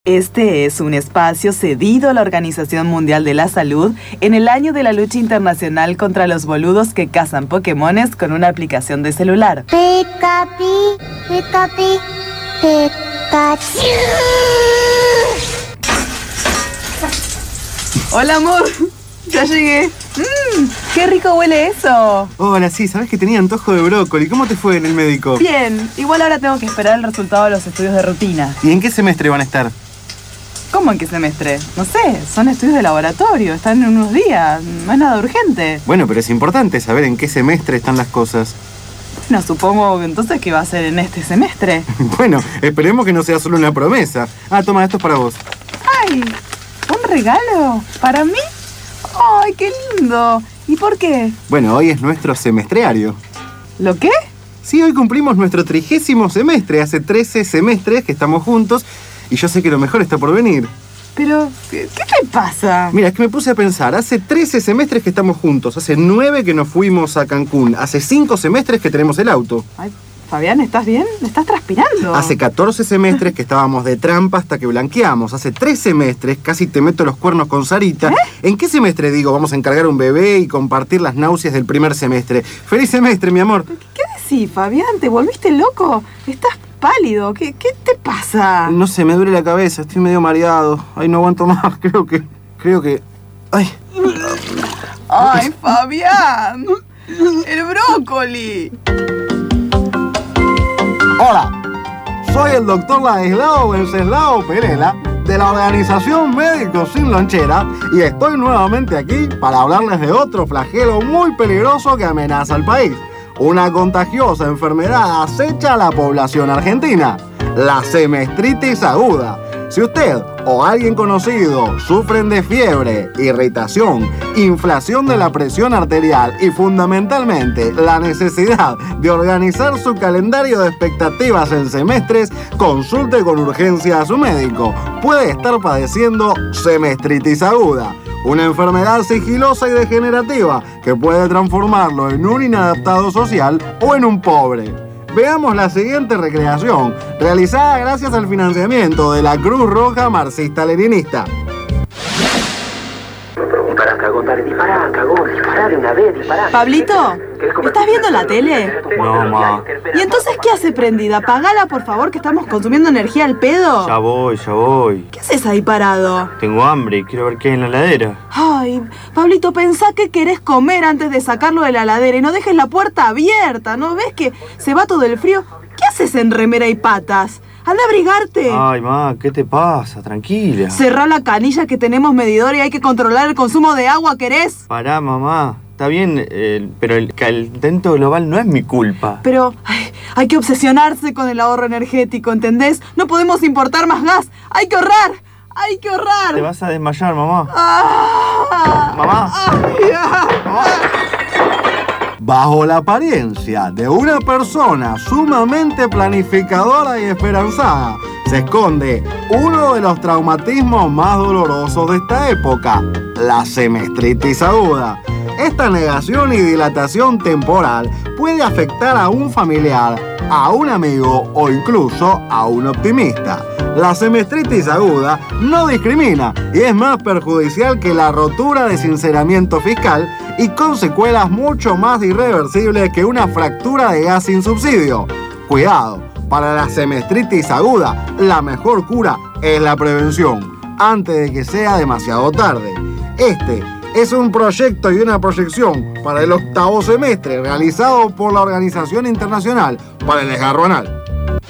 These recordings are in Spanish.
Este es un espacio cedido a la Organización Mundial de la Salud en el año de la lucha internacional contra los boludos que cazan Pokémones con una aplicación de celular. Pikachu, Pikachu, Pikachu. Hola, amor. Ya llegué. ¡Qué rico huele eso! Hola, sí, sabes que tenía antojo de brócoli. ¿Cómo te fue en el médico? Bien, igual ahora tengo que esperar el resultado de los estudios de rutina. ¿Y en qué semestre van a estar? ¿Cómo en qué semestre? No sé, son estudios de laboratorio, están en unos días, no es nada urgente. Bueno, pero es importante saber en qué semestre están las cosas. Bueno, supongo entonces que va a ser en este semestre. Bueno, esperemos que no sea solo una promesa. Ah, toma, esto es para vos. ¡Ay! ¿Un regalo? ¿Para mí? ¡Ay, qué lindo! ¿Y por qué? Bueno, hoy es nuestro semestriario. ¿Lo qué? Sí, hoy cumplimos nuestro 30º semestre. Hace 13 semestres que estamos juntos y yo sé que lo mejor está por venir. Pero, ¿qué te pasa? Mira, es que me puse a pensar. Hace 13 semestres que estamos juntos. Hace 9 que nos fuimos a Cancún. Hace 5 semestres que tenemos el auto. Ay, Fabián, ¿estás bien? ¿Estás transpirando? Hace 14 semestres que estábamos de trampa hasta que blanqueamos. Hace 3 semestres casi te meto los cuernos con Sarita. ¿En qué semestre, digo, vamos a encargar un bebé y compartir las náuseas del primer semestre? ¡Feliz semestre, mi amor! ¿Qué decís, Fabián? ¿Te volviste loco? Estás pálido. ¿Qué te pasa? No sé, me duele la cabeza. Estoy medio mareado. Ay, no aguanto más. Creo que... ¡Ay! ¡Ay, Fabián! ¡El brócoli! Hola, soy el doctor Ladislao Wenceslao Pereira de la Organización Médicos Sin Lonchera y estoy nuevamente aquí para hablarles de otro flagelo muy peligroso que amenaza al país. Una contagiosa enfermedad acecha a la población argentina, la semestritis aguda. Si usted o alguien conocido sufren de fiebre, irritación, inflación de la presión arterial y fundamentalmente la necesidad de organizar su calendario de expectativas en semestres, consulte con urgencia a su médico. Puede estar padeciendo semestritis aguda, una enfermedad sigilosa y degenerativa que puede transformarlo en un inadaptado social o en un pobre. Veamos la siguiente recreación, realizada gracias al financiamiento de la Cruz Roja Marxista-Leninista. Dispará, cagón, dale, dispará de una vez, dispará. Pablito, ¿estás viendo la tele? No, ma. ¿Y entonces qué hace prendida? Apagala, por favor, que estamos consumiendo energía al pedo. Ya voy. ¿Qué haces ahí parado? Tengo hambre y quiero ver qué hay en la heladera. Ay, Pablito, pensá que querés comer antes de sacarlo de la heladera y no dejes la puerta abierta. ¿No ves que se va todo el frío? ¿Qué haces en remera y patas? ¡Anda a abrigarte! Ay, ma, ¿qué te pasa? Tranquila. Cerrá la canilla que tenemos medidor y hay que controlar el consumo de agua, ¿querés? Pará, mamá. Está bien, pero el calentamiento global no es mi culpa. Pero hay que obsesionarse con el ahorro energético, ¿entendés? No podemos importar más gas. ¡Hay que ahorrar! ¡Hay que ahorrar! Te vas a desmayar, mamá. Mamá. Mamá. Bajo la apariencia de una persona sumamente planificadora y esperanzada, se esconde uno de los traumatismos más dolorosos de esta época, la semestritis aguda. Esta negación y dilatación temporal puede afectar a un familiar, a un amigo o incluso a un optimista. La semestritis aguda no discrimina y es más perjudicial que la rotura de sinceramiento fiscal y con secuelas mucho más irreversibles que una fractura de gas sin subsidio. Cuidado, para la semestritis aguda, la mejor cura es la prevención, antes de que sea demasiado tarde. Este es un proyecto y una proyección para el 8º semestre realizado por la Organización Internacional para el Desgarro Anal.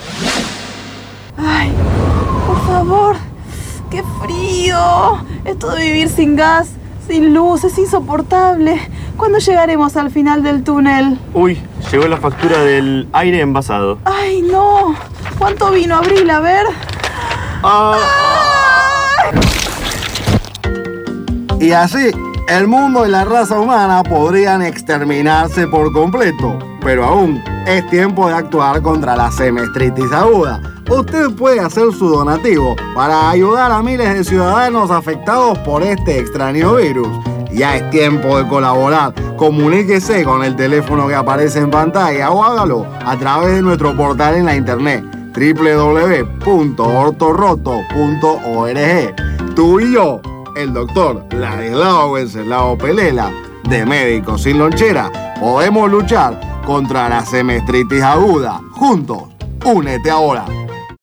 Ay, por favor, qué frío. Esto de vivir sin gas, sin luz, es insoportable. ¿Cuándo llegaremos al final del túnel? Uy, llegó la factura del aire envasado. Ay, no. ¿Cuánto vino, Abril? A ver. Y así, el mundo y la raza humana podrían exterminarse por completo. Pero aún es tiempo de actuar contra la semestritis aguda. Usted puede hacer su donativo para ayudar a miles de ciudadanos afectados por este extraño virus. Ya es tiempo de colaborar. Comuníquese con el teléfono que aparece en pantalla o hágalo a través de nuestro portal en la internet www.ortorroto.org. Tú y yo, el doctor Ladislao Wenceslao Pelela, de Médicos Sin Lonchera, podemos luchar contra la semestritis aguda. Juntos, únete ahora.